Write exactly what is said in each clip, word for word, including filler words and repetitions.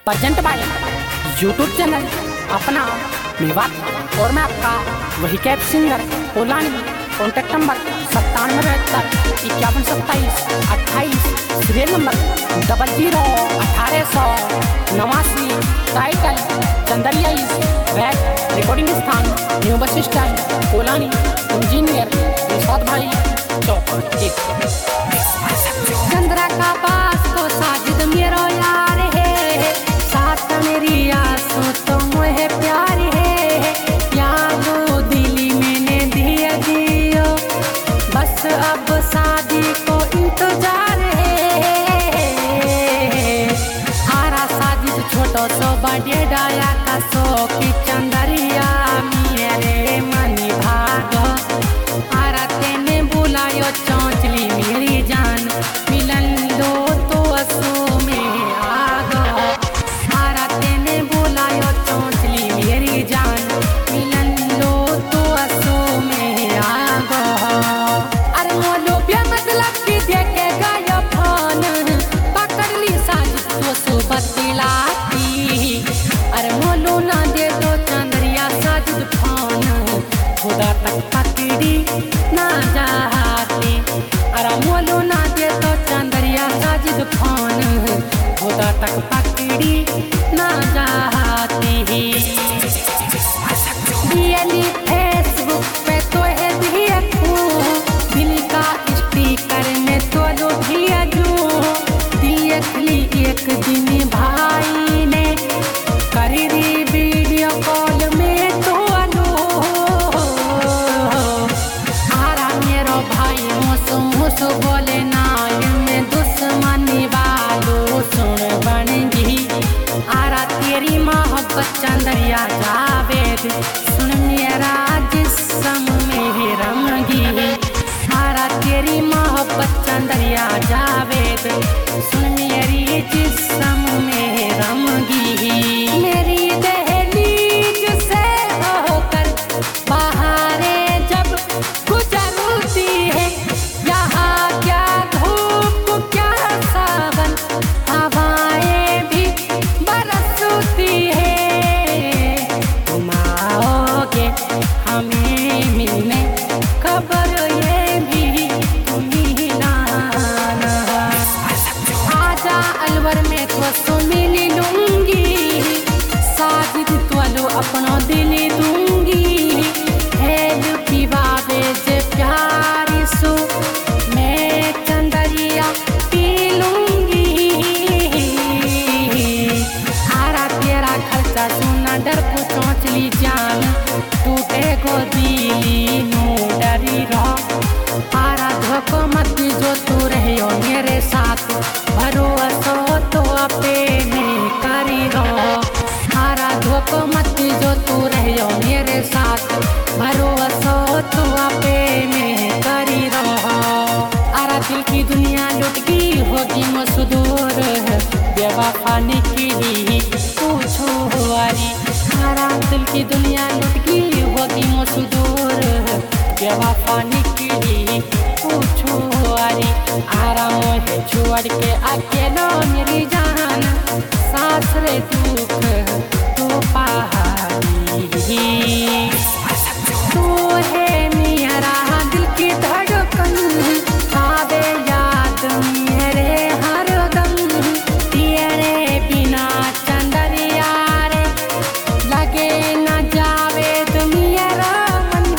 Present by YouTube channel अपना मेवात और मैं आपका वही कैब सिंगर कोलानी। कॉन्टैक्ट नंबर सत्तानवे बहत्तर इक्यावन सत्ताईस अट्ठाईस, सीरियल नंबर डबल जीरो अठारह सौ नवासी। टाइटल चंदरिया बैक, रिकॉर्डिंग स्थान new bus stand Kolani. Engineer Nishad भाई चौपट एक। चंद्रा का पास तो साजिद मेरो यार है, साथ मेरी आंसू तो मुझे प्यार है। यादो दिली मैंने दिया दियो, बस अब शादी को इंतजार है। आरा साजिद छोटो सो बड़े डाया का सो की चंदरिया मेरे मनी भागो। आरा तेने बुलायो चौंचली मेरी जान, मिलन दो तो असो में आगो। आरा तेने बुलायो चौंचली मेरी जान, मिलन दो तो असो में आगो। अरे मोलो भी मतलब कि देखे गायो फोन, पकड़ ली साजिद तो सो बतलाती। अरे मोलो ना दे दो चंदरिया साजिद फोन, खुदा तक पकड़ी ना जाती। अरे मोलो ना दे तो चंदरिया साजिद फोन, खुदा तक पकड़ी ना जाती। दियली फेसबुक पे तो है देखूं, दिल का स्टिकर में तो लो भेजूं। देख ली एक दिन भाई ने करी दी वीडियो कॉल में तो लो। आरा मेरो भाई मुसु मुसु बोले ना में दुश्मनी वालो सुन बनेगी। आरा तेरी मोहब्बत चंदरिया जावेद सुन मेरा जिस्म में रमगी। आरा तेरी मोहब्बत चंदरिया जावेद सुन मेरी जिस्म में रमगी। मेरी दहलीज से होकर बहारे जब गुजरती है, यहाँ क्या धूप क्या सावन, हवाएं भी बरसती है। तुम आओगे हमें मिलने, खबर ये भी तुम ही लाना। आजा अलवर में तो सो मिल लूंगी, साजिद तो लो अपना दिल दूंगी। हेल पिवावे जे प्यारी सो मैं चंदरिया पी लूंगी। आरा तेरा खर्चा सुना डर को चौंचली जान, टूटे को दिली नू डरी रहो। आरा धोखो मत जो तू रहियो मेरे साथ, भरोसा तो अपे में करी रहो। आरा धोखो मत जो तू रहियो मेरे साथ, भरोसा तो अपे में करी रहो। आरा दिल की दुनिया लुट गई होगी मसदूर, बेवफा निकली पूछो वारी। आरा दिल की दुनिया लुट गई होगी मसदूर, बेवफा निकली पूछो वारी। आरा मोहे छोड़ के अकेलो मेरी जान, सास रे दुख तो पहाड़ी। तू है मेरा दिल की धड़कन, आवे याद मेरे हर दम। तेरे बिना चंदरिया रे लगे न जावे तुम मेरा मन।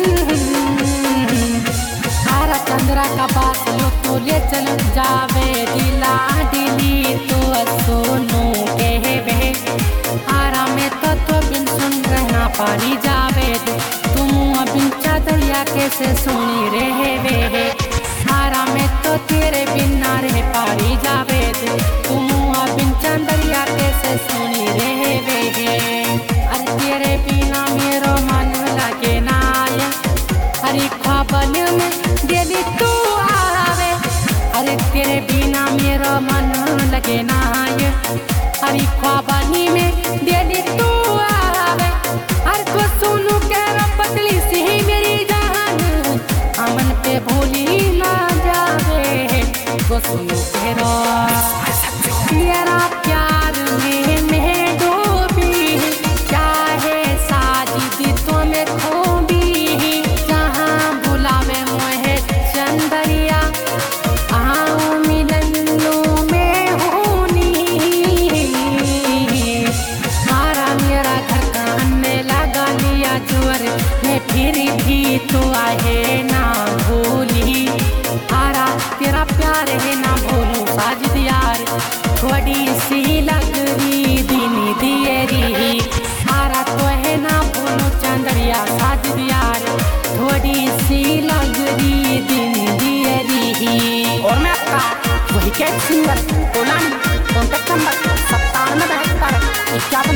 आरा चंद्रा का बात लो तो ले चल जावे दिला दिली तो सोनू कहवे। आरा में तो तो बिन सुन रहना पारी जावे, तुम बिन चंदरिया कैसे सुनी रहे वे। आरा में तो तेरे बिना रह पारी जावे, तुम बिन चंदरिया कैसे सुनी रहे वे। अरे तेरे बिना मेरो मन लगे नाय, हरी ख्वाबन में दिली तू आवे। अरे तेरे बिना मेरो मन लगे नाय, हरी ख्वाबनी में दिली तू आवे। हर को सुनू कह पतली सी मेरी जान, अमन पे भूली ना जावे। को सुनू कह मेरा प्यार में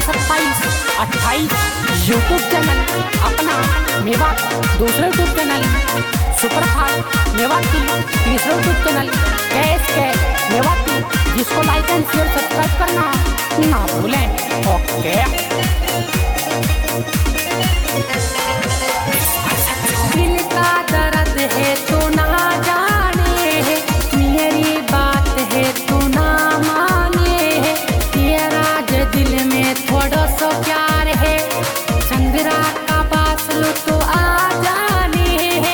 सत्ताईस अट्ठाईस यूट्यूब चैनल अपना मेवात, दूसरे यूट्यूब चैनल सुपरफास्ट मेवात, तीसरे यूट्यूब चैनल कैश के मेवात, जिसको लाइक एंड शेयर सब्सक्राइब करना ना भूलें। ओके दिल का दर्द है तो ना जाने, मेरी बात है तो ना माने, तेरा जो दिल में थोड़ा सा प्यार है, चंद्रा का पास लो तो आ जाने।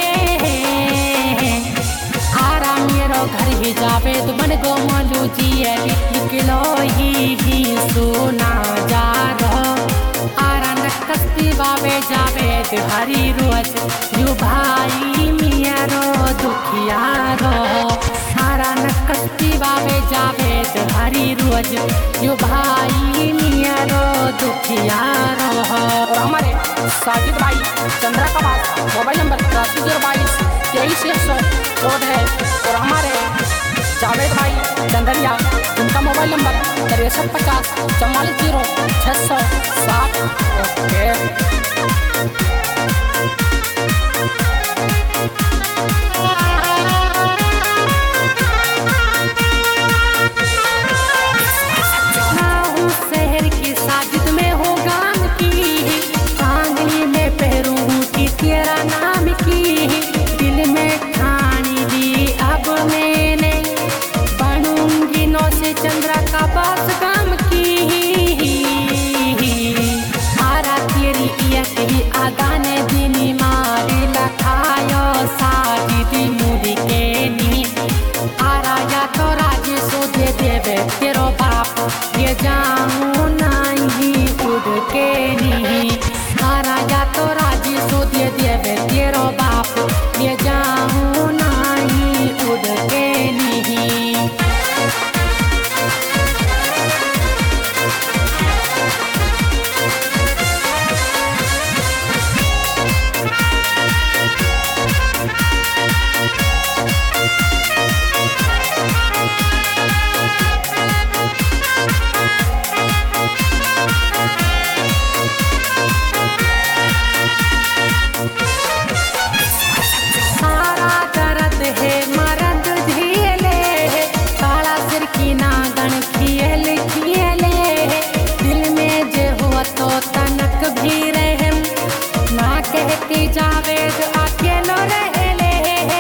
आरा मेरो घर ही जावे तो मन गो मालू जी निकलो ही ही सोना जा रहा, आरा नकस्ती बावे जावे हरी रोज यू भाई मियारो दुखिया रो, सारा नकस्ती बावे जावे हरी रोज यू भाई मियारो दुखिया रो। और हमारे साजिद भाई चंद्रा का बात मोबाइल नंबर तिरासी जीरो बाईस तेईस एक सौ चौदह है। और हमारे जावेद भाई चंदरिया उनका मोबाइल नंबर तिरसठ पचास चौवालीस जीरो छः सौ सात। ओके शहर की साजिद में हो गाम की, आंगली में पहरूं की तेरा नाम की, दिल में ठानी दी अब मैंने बनूंगी नौ से चंद्रा का पास काम की। आरा तेरी इयत ही आगाने दिनी मारी लखायो साजिदी मुदी के नी, आरा या तो राजी सो दे देवे तेरो बाप ये जाऊं नहीं उड़ के नी, आरा या तो राजी सो दे देवे तेरो बाप ये जाऊं नहीं उड़ के नी। सारा दर्द है मर्द झेले, काला सिर की नागन खियल खियले, दिल में जे हुआ तो तनक भी रहम ना कहती जावेद अकेलो रहले।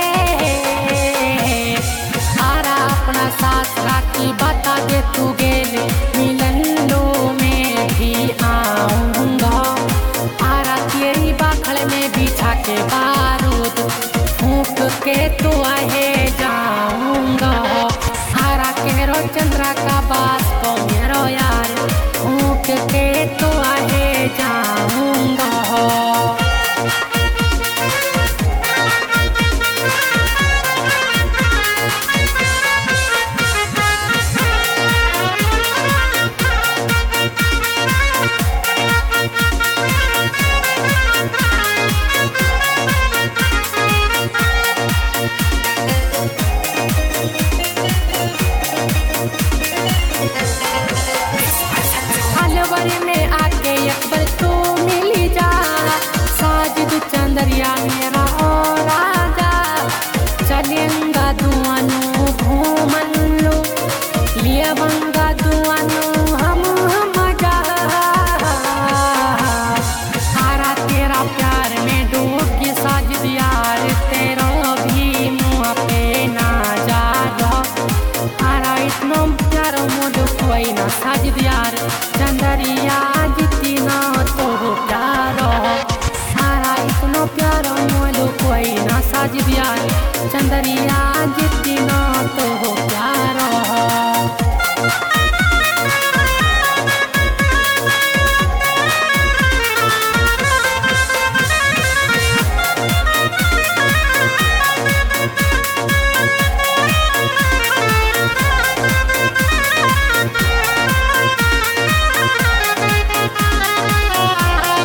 आरा अपना साथ राखी बता दे तू गेले मिलन लो में भी आऊंगा, आरा तेरी बाखड़ में बिछा के बारूद फूंक के तो आहे जाऊंगा, आरा केरो चंद्रा का बास को मेरो यार फूंक के तो आहे जाऊंगा। अलवर में आके अकबर तो मिली जा, साजिद चंदरिया मेरा और राजा, चलेंगा दुआनो घूमन लो लिए बंगा दुआनो हम हम जा, आरा तेरा प्यार में डूब के साजिद यार तेरा भी मुँह पे ना जा रहा, आरा इतना प्यारो मोदो कोई ना साजिद यार चंदरिया जितनी ना तो प्यारो, सारा इतना प्यारो मोदो कोई ना साजिद यार चंदरिया जितनी ना